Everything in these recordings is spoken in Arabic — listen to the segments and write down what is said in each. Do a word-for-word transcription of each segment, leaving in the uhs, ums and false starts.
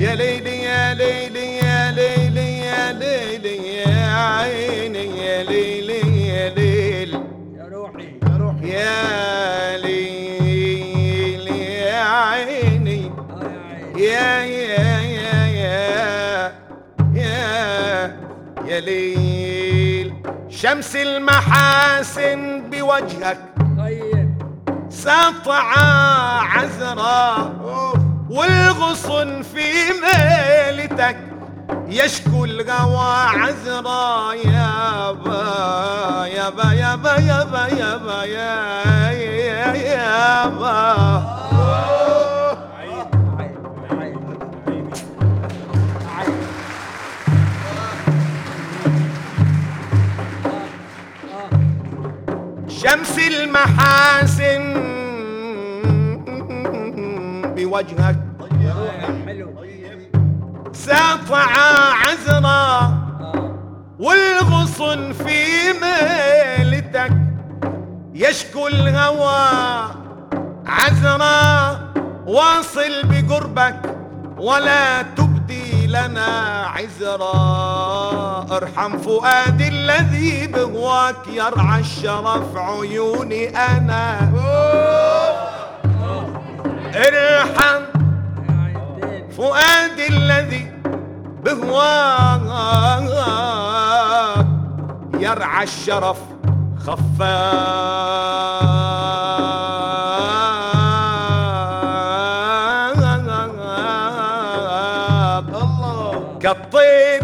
يا ليلي يا ليلي يا ليلي يا ليلي يا عيني يا ليلي يا ليل يا روحي يا روحي يا ليل يا عيني يا يا يا يا يا يا ليل. شمس المحاسن بوجهك طيب ساطعة عذراء والغصن في ميلتك يشكو الغوى عذراء يابا يابا يابا يابا يابا يا يا يابا. شمس المحاسن بوجهك ساطعة عذراء والغصن في ميلتك يشكو الهوى عذراء واصل بقربك ولا تبدي لنا عذراء. ارحم فؤادي الذي بهواك يرعى الشرف عيوني انا. ارحم فؤادي الذي بهواك يرعى الشرف خفاق كالطير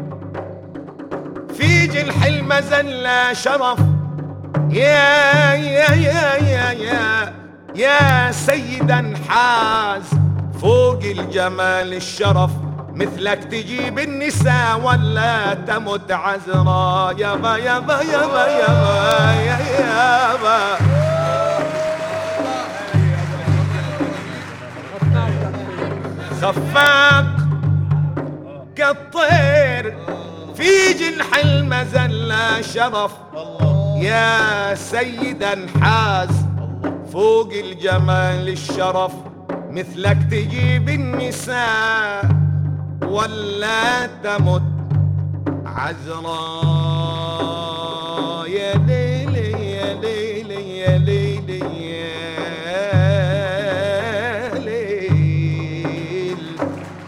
في جنح المزلة شرف. يا يا يا يا يا يا سيدا حاز فوق الجمال الشرف مثلك تجيب النساء ولا تمت عذراء. يابا يابا يابا يابا يا يابا. خفاق كالطير في جنح المزلة شرف. يا سيدا حاز فوق الجمال الشرف مثلك تجيب النساء ولا تمت عذراء.